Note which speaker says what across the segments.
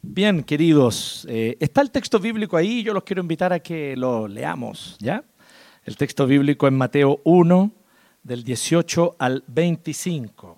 Speaker 1: Bien, queridos, está el texto bíblico ahí y yo los quiero invitar a que lo leamos, ¿ya? El texto bíblico en Mateo 1, del 18 al 25.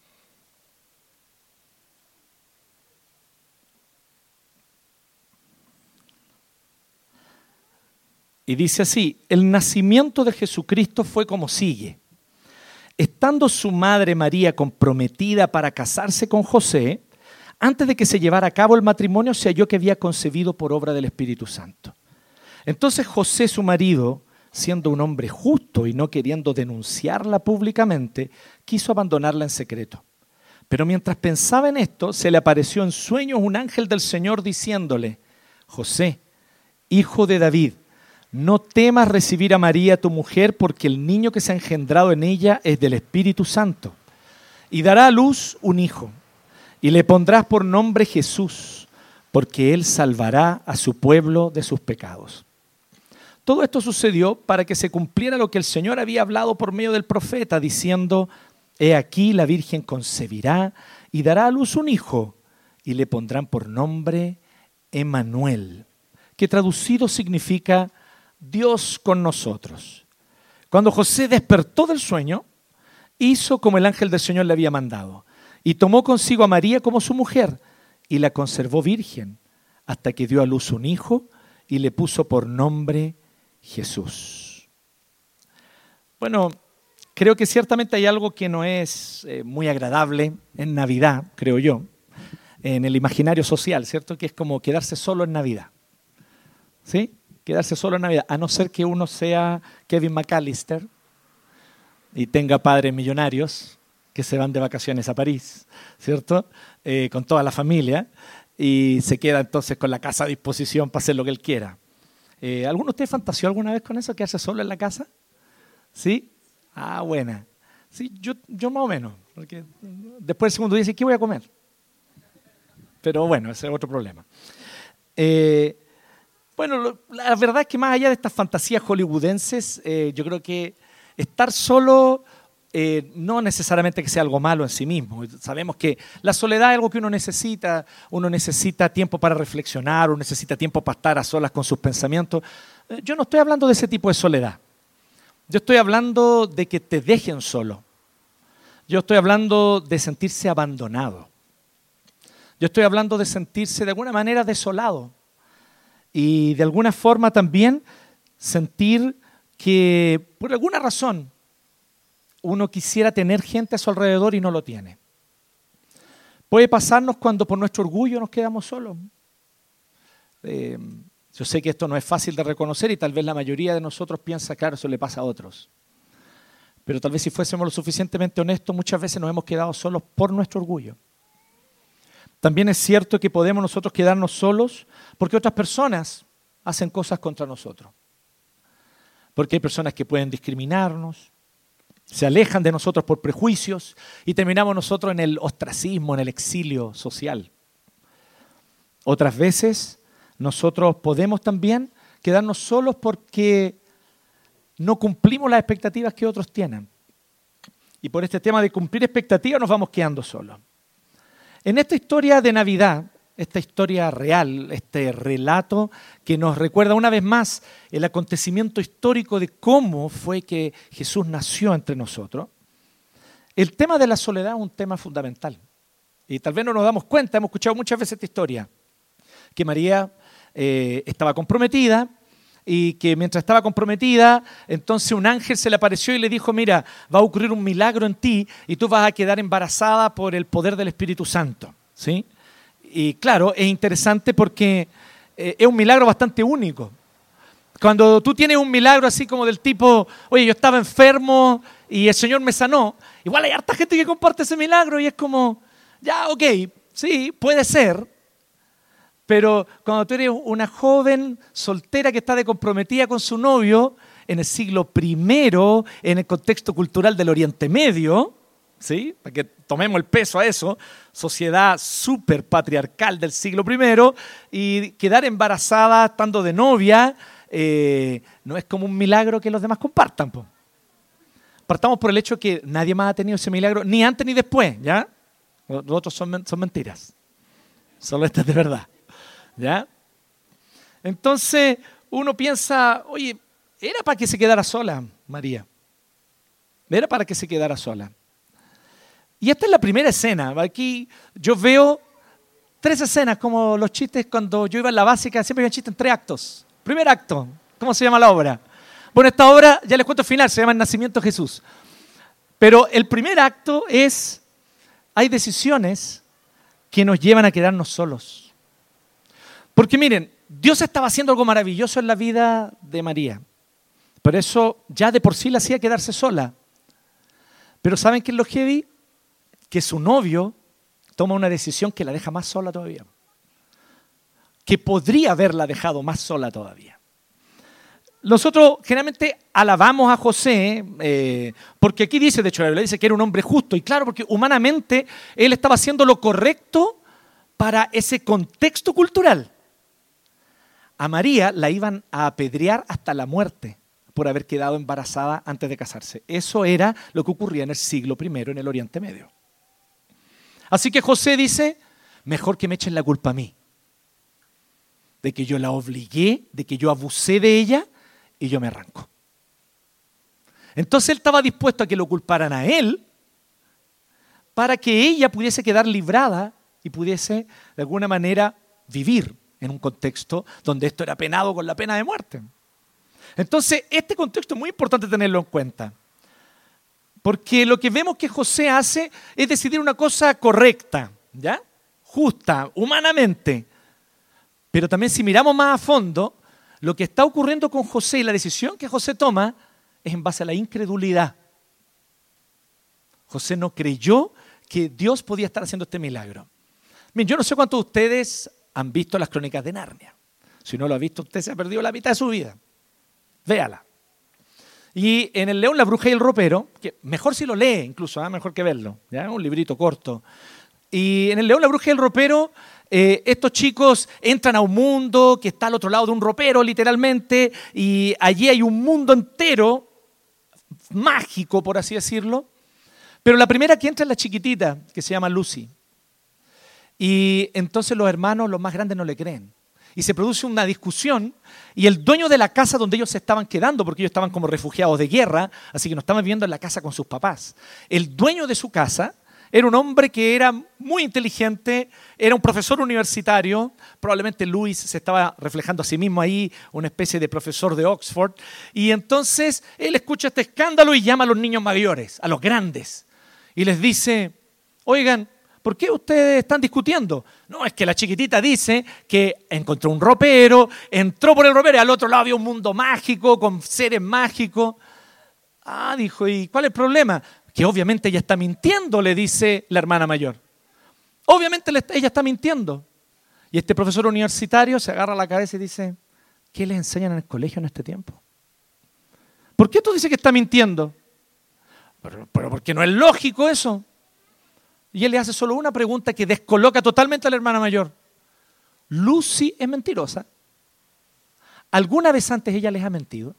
Speaker 1: Y dice así: el nacimiento de Jesucristo fue como sigue. Estando su madre María comprometida para casarse con José, antes de que se llevara a cabo el matrimonio, se halló que había concebido por obra del Espíritu Santo. Entonces José, su marido, siendo un hombre justo y no queriendo denunciarla públicamente, quiso abandonarla en secreto. Pero mientras pensaba en esto, se le apareció en sueños un ángel del Señor diciéndole: José, hijo de David, no temas recibir a María tu mujer, porque el niño que se ha engendrado en ella es del Espíritu Santo. Y dará a luz un hijo, y le pondrás por nombre Jesús, porque él salvará a su pueblo de sus pecados. Todo esto sucedió para que se cumpliera lo que el Señor había hablado por medio del profeta, diciendo: he aquí la Virgen concebirá y dará a luz un hijo, y le pondrán por nombre Emmanuel, que traducido significa Dios con nosotros. Cuando José despertó del sueño, hizo como el ángel del Señor le había mandado, y tomó consigo a María como su mujer, y la conservó virgen, hasta que dio a luz un hijo, y le puso por nombre Jesús. Bueno, creo que ciertamente hay algo que no es muy agradable en Navidad, creo yo, en el imaginario social, ¿cierto? Que es como quedarse solo en Navidad, ¿sí? Quedarse solo en Navidad, a no ser que uno sea Kevin McAllister y tenga padres millonarios que se van de vacaciones a París, ¿cierto? Con toda la familia, y se queda entonces con la casa a disposición para hacer lo que él quiera. ¿Alguno de ustedes fantaseó alguna vez con eso, quedarse solo en la casa? ¿Sí? Ah, buena. Sí, yo más o menos, porque después del segundo día dice: ¿qué voy a comer? Pero bueno, ese es otro problema. Bueno, la verdad es que más allá de estas fantasías hollywoodenses, yo creo que estar solo no necesariamente que sea algo malo en sí mismo. Sabemos que la soledad es algo que uno necesita tiempo para reflexionar, uno necesita tiempo para estar a solas con sus pensamientos. Yo no estoy hablando de ese tipo de soledad. Yo estoy hablando de que te dejen solo. Yo estoy hablando de sentirse abandonado. Yo estoy hablando de sentirse de alguna manera desolado. Y de alguna forma también sentir que por alguna razón uno quisiera tener gente a su alrededor y no lo tiene. Puede pasarnos cuando por nuestro orgullo nos quedamos solos. Yo sé que esto no es fácil de reconocer y tal vez la mayoría de nosotros piensa: claro, eso le pasa a otros. Pero tal vez si fuésemos lo suficientemente honestos, muchas veces nos hemos quedado solos por nuestro orgullo. También es cierto que podemos nosotros quedarnos solos porque otras personas hacen cosas contra nosotros. Porque hay personas que pueden discriminarnos, se alejan de nosotros por prejuicios y terminamos nosotros en el ostracismo, en el exilio social. Otras veces nosotros podemos también quedarnos solos porque no cumplimos las expectativas que otros tienen. Y por este tema de cumplir expectativas nos vamos quedando solos. En esta historia de Navidad, esta historia real, este relato que nos recuerda una vez más el acontecimiento histórico de cómo fue que Jesús nació entre nosotros, el tema de la soledad es un tema fundamental. Y tal vez no nos damos cuenta, hemos escuchado muchas veces esta historia, que María estaba comprometida y que mientras estaba comprometida, entonces un ángel se le apareció y le dijo: mira, va a ocurrir un milagro en ti y tú vas a quedar embarazada por el poder del Espíritu Santo, ¿sí? Y claro, es interesante porque es un milagro bastante único. Cuando tú tienes un milagro así como del tipo: oye, yo estaba enfermo y el Señor me sanó, igual hay harta gente que comparte ese milagro y es como: ya, ok, sí, puede ser. Pero cuando tú eres una joven soltera que está de comprometida con su novio en el siglo I, en el contexto cultural del Oriente Medio, ¿sí? Para que tomemos el peso a eso, sociedad súper patriarcal del siglo I, y quedar embarazada estando de novia no es como un milagro que los demás compartan, po. Partamos por el hecho que nadie más ha tenido ese milagro, ni antes ni después, ¿ya? Los otros son mentiras. Solo este es de verdad. ¿Ya? Entonces uno piensa, oye, era para que se quedara sola María. Era para que se quedara sola. Y esta es la primera escena. Aquí yo veo 3 escenas, como los chistes cuando yo iba en la básica, siempre había chistes en 3 actos. Primer acto, ¿cómo se llama la obra? Bueno, esta obra, ya les cuento el final, se llama El Nacimiento de Jesús. Pero el primer acto es, hay decisiones que nos llevan a quedarnos solos. Porque miren, Dios estaba haciendo algo maravilloso en la vida de María. Por eso ya de por sí la hacía quedarse sola. Pero ¿saben qué es lo heavy? Que su novio toma una decisión que la deja más sola todavía. Que podría haberla dejado más sola todavía. Nosotros generalmente alabamos a José, porque aquí dice, de hecho la Biblia dice que era un hombre justo. Y claro, porque humanamente él estaba haciendo lo correcto para ese contexto cultural. A María la iban a apedrear hasta la muerte por haber quedado embarazada antes de casarse. Eso era lo que ocurría en el siglo I en el Oriente Medio. Así que José dice, mejor que me echen la culpa a mí. De que yo la obligué, de que yo abusé de ella y yo me arranco. Entonces él estaba dispuesto a que lo culparan a él para que ella pudiese quedar librada y pudiese de alguna manera vivir en un contexto donde esto era penado con la pena de muerte. Entonces este contexto es muy importante tenerlo en cuenta. Porque lo que vemos que José hace es decidir una cosa correcta, ¿ya? Justa, humanamente. Pero también si miramos más a fondo, lo que está ocurriendo con José y la decisión que José toma es en base a la incredulidad. José no creyó que Dios podía estar haciendo este milagro. Miren, yo no sé cuántos de ustedes han visto las Crónicas de Narnia. Si no lo ha visto, usted se ha perdido la mitad de su vida. Véala. Y en El León, la Bruja y el Ropero, que mejor si lo lee incluso, mejor que verlo, ¿ya? Un librito corto. Y en El León, la Bruja y el Ropero, estos chicos entran a un mundo que está al otro lado de un ropero, literalmente, y allí hay un mundo entero, mágico, por así decirlo. Pero la primera que entra es la chiquitita, que se llama Lucy. Y entonces los hermanos, los más grandes, no le creen. Y se produce una discusión y el dueño de la casa donde ellos se estaban quedando, porque ellos estaban como refugiados de guerra, así que no estaban viviendo en la casa con sus papás. El dueño de su casa era un hombre que era muy inteligente, era un profesor universitario, probablemente Luis se estaba reflejando a sí mismo ahí, una especie de profesor de Oxford, y entonces él escucha este escándalo y llama a los niños mayores, a los grandes, y les dice, oigan, ¿por qué ustedes están discutiendo? No, es que la chiquitita dice que encontró un ropero, entró por el ropero y al otro lado había un mundo mágico con seres mágicos. Ah, dijo, ¿y cuál es el problema? Que obviamente ella está mintiendo, le dice la hermana mayor. Obviamente ella está mintiendo. Y este profesor universitario se agarra la cabeza y dice, ¿qué les enseñan en el colegio en este tiempo? ¿Por qué tú dices que está mintiendo? Pero porque no es lógico eso. Y él le hace solo una pregunta que descoloca totalmente a la hermana mayor. ¿Lucy es mentirosa? ¿Alguna vez antes ella les ha mentido?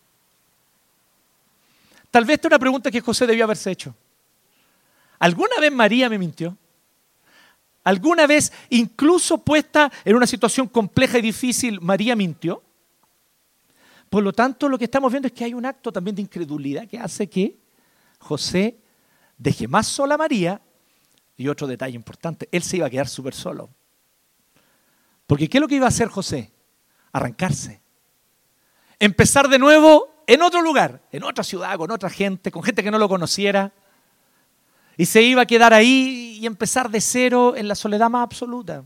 Speaker 1: Tal vez esta es una pregunta que José debió haberse hecho. ¿Alguna vez María me mintió? ¿Alguna vez, incluso puesta en una situación compleja y difícil, María mintió? Por lo tanto, lo que estamos viendo es que hay un acto también de incredulidad que hace que José deje más sola a María. Y otro detalle importante, él se iba a quedar súper solo. Porque ¿qué es lo que iba a hacer José? Arrancarse. Empezar de nuevo en otro lugar, en otra ciudad, con otra gente, con gente que no lo conociera. Y se iba a quedar ahí y empezar de cero en la soledad más absoluta.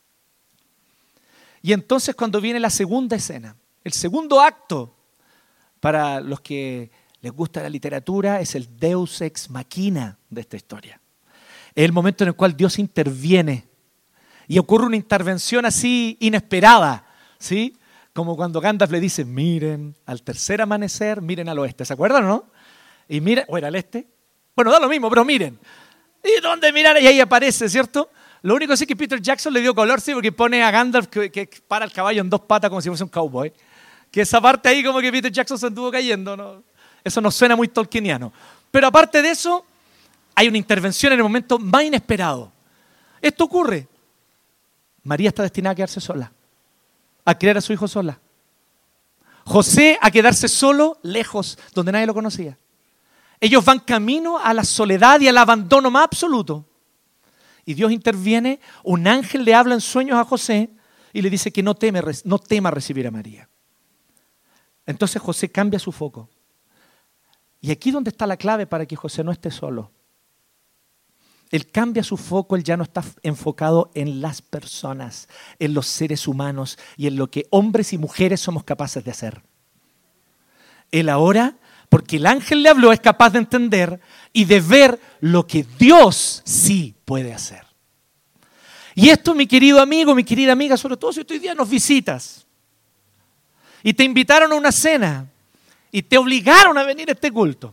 Speaker 1: Y entonces cuando viene la segunda escena, el segundo acto, para los que les gusta la literatura, es el Deus ex machina de esta historia. Es el momento en el cual Dios interviene y ocurre una intervención así inesperada, ¿sí? Como cuando Gandalf le dice, miren al tercer amanecer, miren al oeste. ¿Se acuerdan o no? Y miren, o era al este. Bueno, da lo mismo, pero miren. ¿Y dónde mirar? Y ahí aparece, ¿cierto? Lo único sí que Peter Jackson le dio color, sí, porque pone a Gandalf que para el caballo en 2 patas como si fuese un cowboy. Que esa parte ahí como que Peter Jackson se anduvo cayendo, ¿no? Eso nos suena muy tolkieniano. Pero aparte de eso, hay una intervención en el momento más inesperado. Esto ocurre. María está destinada a quedarse sola. a criar a su hijo sola. José a quedarse solo, lejos, donde nadie lo conocía. Ellos van camino a la soledad y al abandono más absoluto. Y Dios interviene, un ángel le habla en sueños a José y le dice que no tema recibir a María. Entonces José cambia su foco. Y aquí es donde está la clave para que José no esté solo. Él cambia su foco, él ya no está enfocado en las personas, en los seres humanos y en lo que hombres y mujeres somos capaces de hacer. Él ahora, porque el ángel le habló, es capaz de entender y de ver lo que Dios sí puede hacer. Y esto, mi querido amigo, mi querida amiga, sobre todo si hoy día nos visitas y te invitaron a una cena y te obligaron a venir a este culto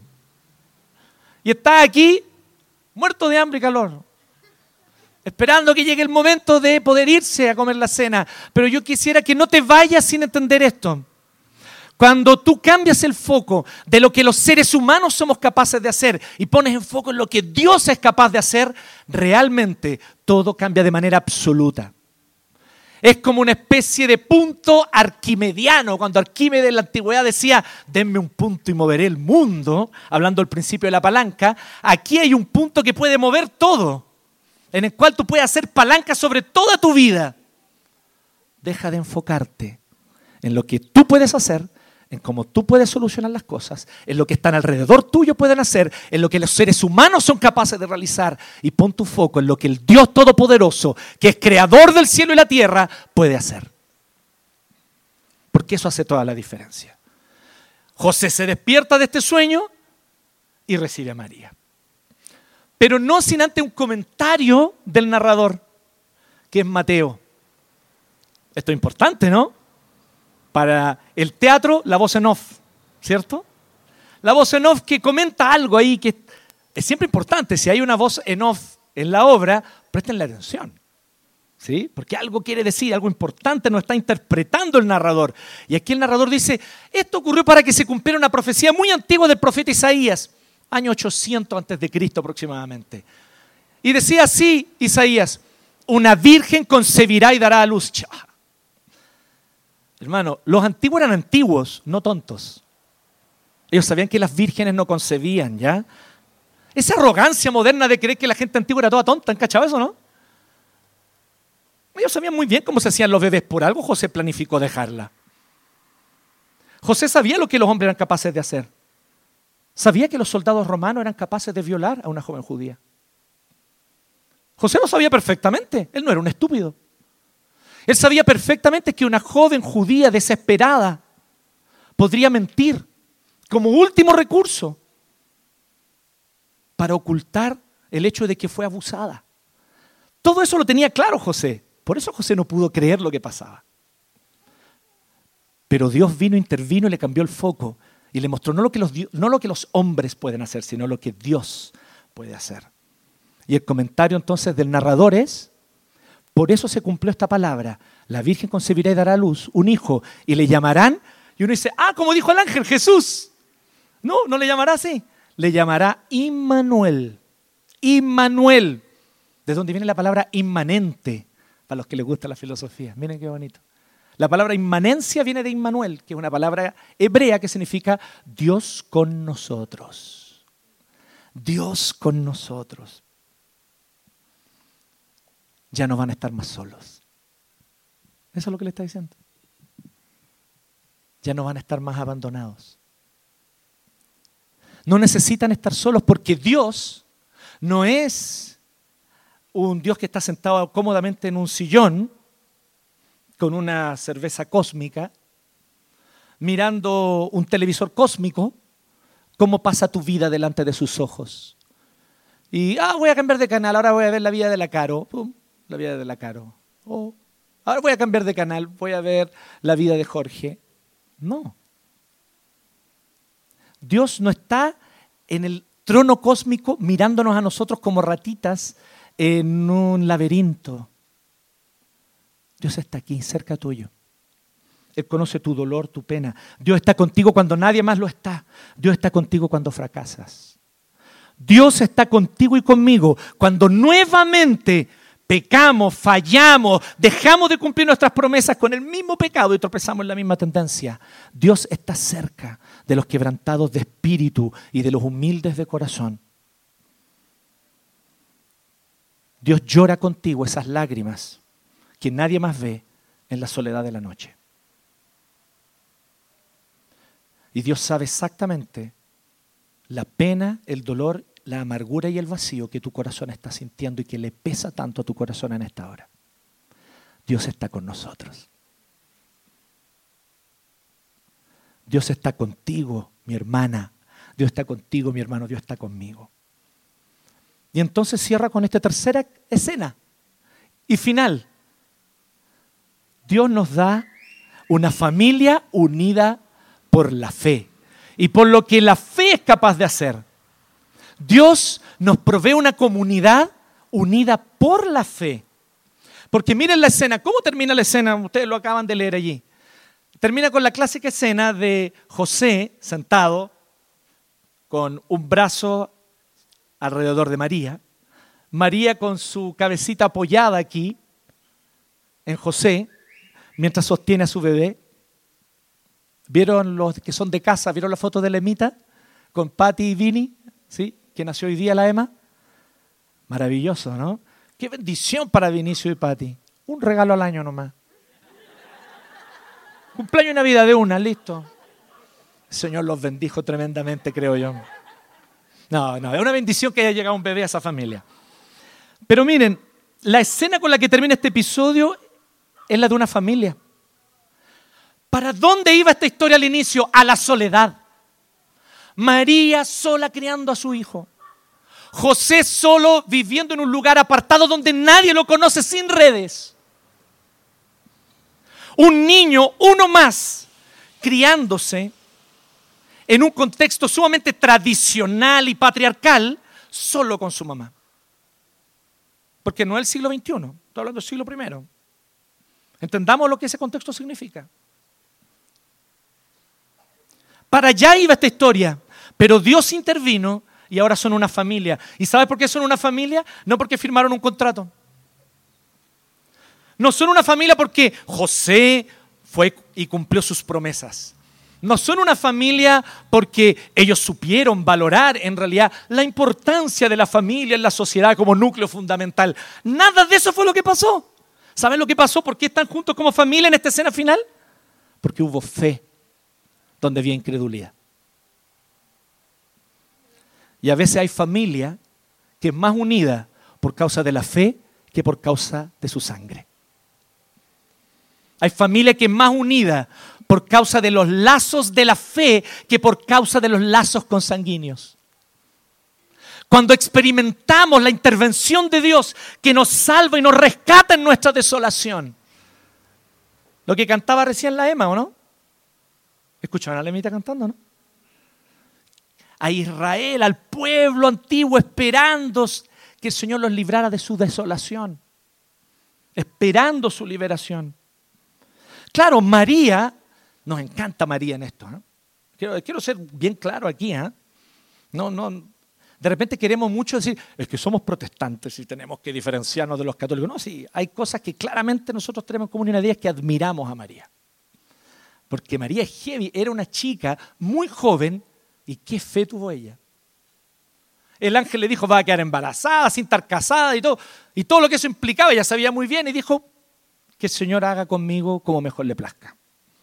Speaker 1: y estás aquí muerto de hambre y calor, esperando que llegue el momento de poder irse a comer la cena. Pero yo quisiera que no te vayas sin entender esto. Cuando tú cambias el foco de lo que los seres humanos somos capaces de hacer y pones en foco en lo que Dios es capaz de hacer, realmente todo cambia de manera absoluta. Es como una especie de punto arquimediano. Cuando Arquímedes en la antigüedad decía, denme un punto y moveré el mundo, hablando del principio de la palanca, aquí hay un punto que puede mover todo, en el cual tú puedes hacer palanca sobre toda tu vida. Deja de enfocarte en lo que tú puedes hacer, en cómo tú puedes solucionar las cosas, en lo que están alrededor tuyo pueden hacer, en lo que los seres humanos son capaces de realizar, y pon tu foco en lo que el Dios Todopoderoso, que es creador del cielo y la tierra, puede hacer. Porque eso hace toda la diferencia. José se despierta de este sueño y recibe a María. Pero no sin antes un comentario del narrador, que es Mateo. Esto es importante, ¿no? Para el teatro, la voz en off, ¿cierto? La voz en off que comenta algo ahí que es siempre importante. Si hay una voz en off en la obra, préstenle atención, ¿sí? Porque algo quiere decir, algo importante nos está interpretando el narrador. Y aquí el narrador dice, esto ocurrió para que se cumpliera una profecía muy antigua del profeta Isaías, año 800 antes de Cristo aproximadamente. Y decía así Isaías, una virgen concebirá y dará a luz. Hermano, los antiguos eran antiguos, no tontos. Ellos sabían que las vírgenes no concebían, ¿ya? Esa arrogancia moderna de creer que la gente antigua era toda tonta, ¿han cachado eso, no? Ellos sabían muy bien cómo se hacían los bebés, por algo José planificó dejarla. José sabía lo que los hombres eran capaces de hacer. Sabía que los soldados romanos eran capaces de violar a una joven judía. José lo sabía perfectamente, él no era un estúpido. Él sabía perfectamente que una joven judía desesperada podría mentir como último recurso para ocultar el hecho de que fue abusada. Todo eso lo tenía claro José. Por eso José no pudo creer lo que pasaba. Pero Dios intervino y le cambió el foco y le mostró no lo que los hombres pueden hacer, sino lo que Dios puede hacer. Y el comentario entonces del narrador es, por eso se cumplió esta palabra, la Virgen concebirá y dará a luz un hijo y le llamarán, y uno dice, como dijo el ángel, Jesús. No, no le llamará así, le llamará Immanuel. Immanuel, de donde viene la palabra inmanente, para los que les gusta la filosofía. Miren qué bonito. La palabra inmanencia viene de Immanuel, que es una palabra hebrea que significa Dios con nosotros. Dios con nosotros. Ya no van a estar más solos. Eso es lo que le está diciendo. Ya no van a estar más abandonados. No necesitan estar solos porque Dios no es un Dios que está sentado cómodamente en un sillón con una cerveza cósmica, mirando un televisor cósmico, cómo pasa tu vida delante de sus ojos. Y, voy a cambiar de canal, ahora voy a ver la vida de la Caro. Pum, la vida de la Caro. Ahora voy a cambiar de canal, voy a ver la vida de Jorge. No. Dios no está en el trono cósmico mirándonos a nosotros como ratitas en un laberinto. Dios está aquí, cerca tuyo. Él conoce tu dolor, tu pena. Dios está contigo cuando nadie más lo está. Dios está contigo cuando fracasas. Dios está contigo y conmigo cuando nuevamente pecamos, fallamos, dejamos de cumplir nuestras promesas con el mismo pecado y tropezamos en la misma tendencia. Dios está cerca de los quebrantados de espíritu y de los humildes de corazón. Dios llora contigo esas lágrimas que nadie más ve en la soledad de la noche. Y Dios sabe exactamente la pena, el dolor, la amargura y el vacío que tu corazón está sintiendo y que le pesa tanto a tu corazón en esta hora. Dios está con nosotros. Dios está contigo, mi hermana. Dios está contigo, mi hermano. Dios está conmigo. Y entonces cierra con esta tercera escena y final. Dios nos da una familia unida por la fe y por lo que la fe es capaz de hacer. Dios nos provee una comunidad unida por la fe. Porque miren la escena. ¿Cómo termina la escena? Ustedes lo acaban de leer allí. Termina con la clásica escena de José sentado con un brazo alrededor de María. María con su cabecita apoyada aquí en José mientras sostiene a su bebé. ¿Vieron los que son de casa? ¿Vieron la foto de la Emita con Patty y Vini? ¿Sí? Que nació hoy día la Emma. Maravilloso, ¿no? Qué bendición para Vinicio y Patty. Un regalo al año nomás. Cumpleaños y Navidad de una, listo. El Señor los bendijo tremendamente, creo yo. No, es una bendición que haya llegado un bebé a esa familia. Pero miren, la escena con la que termina este episodio es la de una familia. ¿Para dónde iba esta historia al inicio? A la soledad. María sola criando a su hijo. José solo viviendo en un lugar apartado donde nadie lo conoce, sin redes. Un niño, uno más, criándose en un contexto sumamente tradicional y patriarcal, solo con su mamá. Porque no es el siglo XXI, estoy hablando del siglo I. Entendamos lo que ese contexto significa. Para allá iba esta historia, pero Dios intervino y ahora son una familia. ¿Y sabes por qué son una familia? No porque firmaron un contrato. No son una familia porque José fue y cumplió sus promesas. No son una familia porque ellos supieron valorar en realidad la importancia de la familia en la sociedad como núcleo fundamental. Nada de eso fue lo que pasó. ¿Saben lo que pasó? ¿Por qué están juntos como familia en esta escena final? Porque hubo fe donde había incredulidad. Y a veces hay familia que es más unida por causa de la fe que por causa de su sangre. Hay familia que es más unida por causa de los lazos de la fe que por causa de los lazos consanguíneos. Cuando experimentamos la intervención de Dios que nos salva y nos rescata en nuestra desolación. Lo que cantaba recién la Emma, ¿o no? ¿Escucharon a la Emita cantando, no? A Israel, al pueblo antiguo, esperando que el Señor los librara de su desolación. Esperando su liberación. Claro, María, nos encanta María en esto, ¿no? Quiero ser bien claro aquí, ¿eh? No, de repente queremos mucho decir, es que somos protestantes y tenemos que diferenciarnos de los católicos. No, sí, hay cosas que claramente nosotros tenemos como una idea, es que admiramos a María. Porque María es heavy, era una chica muy joven y qué fe tuvo ella. El ángel le dijo, va a quedar embarazada, sin estar casada y todo lo que eso implicaba, ella sabía muy bien y dijo, que el Señor haga conmigo como mejor le plazca.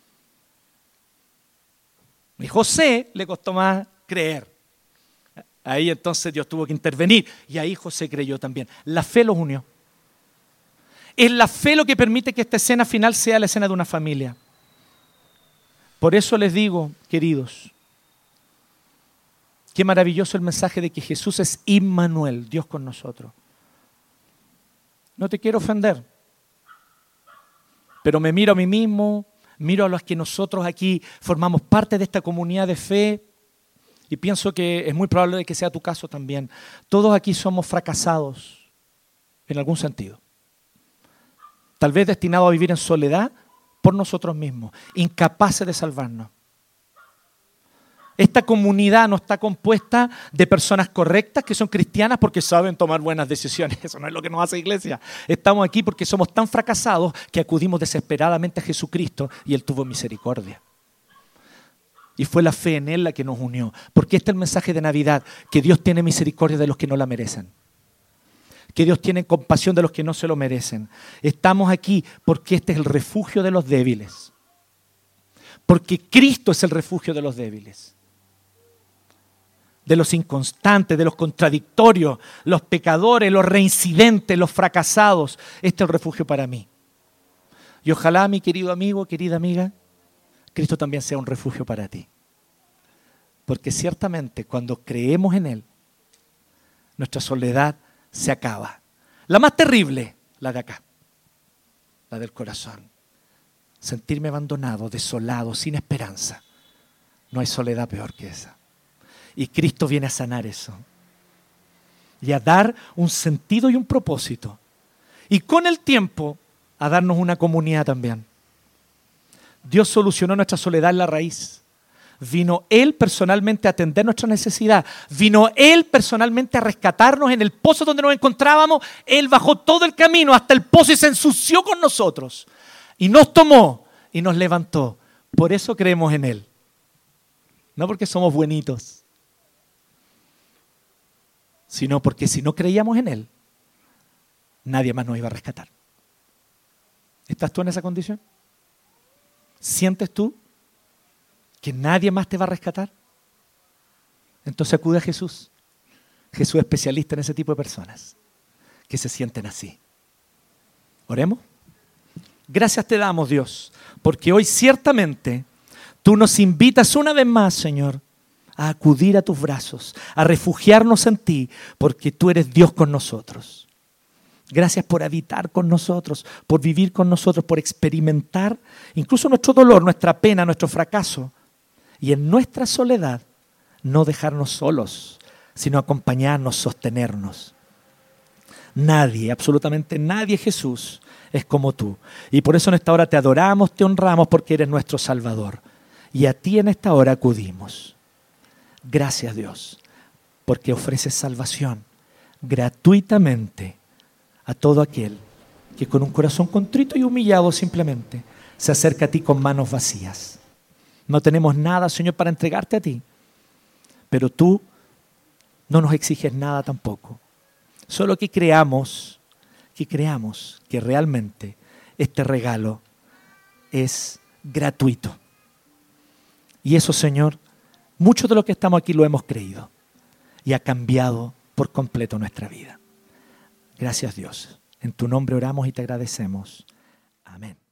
Speaker 1: Y José le costó más creer. Ahí entonces Dios tuvo que intervenir y ahí José creyó también. La fe los unió. Es la fe lo que permite que esta escena final sea la escena de una familia. Por eso les digo, queridos, qué maravilloso el mensaje de que Jesús es Immanuel, Dios con nosotros. No te quiero ofender, pero me miro a mí mismo, miro a los que nosotros aquí formamos parte de esta comunidad de fe y pienso que es muy probable que sea tu caso también. Todos aquí somos fracasados en algún sentido. Tal vez destinados a vivir en soledad por nosotros mismos, incapaces de salvarnos. Esta comunidad no está compuesta de personas correctas que son cristianas porque saben tomar buenas decisiones. Eso no es lo que nos hace iglesia. Estamos aquí porque somos tan fracasados que acudimos desesperadamente a Jesucristo y Él tuvo misericordia. Y fue la fe en Él la que nos unió. Porque este es el mensaje de Navidad, que Dios tiene misericordia de los que no la merecen. Que Dios tiene compasión de los que no se lo merecen. Estamos aquí porque este es el refugio de los débiles. Porque Cristo es el refugio de los débiles. De los inconstantes, de los contradictorios, los pecadores, los reincidentes, los fracasados. Este es el refugio para mí. Y ojalá, mi querido amigo, querida amiga, Cristo también sea un refugio para ti. Porque ciertamente cuando creemos en Él, nuestra soledad se acaba. La más terrible, la de acá, la del corazón. Sentirme abandonado, desolado, sin esperanza. No hay soledad peor que esa. Y Cristo viene a sanar eso. Y a dar un sentido y un propósito. Y con el tiempo, a darnos una comunidad también. Dios solucionó nuestra soledad en la raíz. Vino Él personalmente a atender nuestra necesidad. Vino Él personalmente a rescatarnos en el pozo donde nos encontrábamos. Él bajó todo el camino hasta el pozo y se ensució con nosotros. Y nos tomó y nos levantó. Por eso creemos en Él. No porque somos buenitos. Sino porque si no creíamos en Él, nadie más nos iba a rescatar. ¿Estás tú en esa condición? ¿Sientes tú que nadie más te va a rescatar? Entonces acude a Jesús. Jesús es especialista en ese tipo de personas que se sienten así. Oremos. Gracias te damos, Dios, porque hoy ciertamente tú nos invitas una vez más, Señor, a acudir a tus brazos, a refugiarnos en ti, porque tú eres Dios con nosotros. Gracias por habitar con nosotros, por vivir con nosotros, por experimentar incluso nuestro dolor, nuestra pena, nuestro fracaso. Y en nuestra soledad, no dejarnos solos, sino acompañarnos, sostenernos. Nadie, absolutamente nadie, Jesús, es como tú. Y por eso en esta hora te adoramos, te honramos, porque eres nuestro Salvador. Y a ti en esta hora acudimos. Gracias, Dios, porque ofreces salvación gratuitamente a todo aquel que con un corazón contrito y humillado simplemente se acerca a ti con manos vacías. No tenemos nada, Señor, para entregarte a ti, pero tú no nos exiges nada tampoco. Solo que creamos que realmente este regalo es gratuito. Y eso, Señor, muchos de los que estamos aquí lo hemos creído y ha cambiado por completo nuestra vida. Gracias, Dios. En tu nombre oramos y te agradecemos. Amén.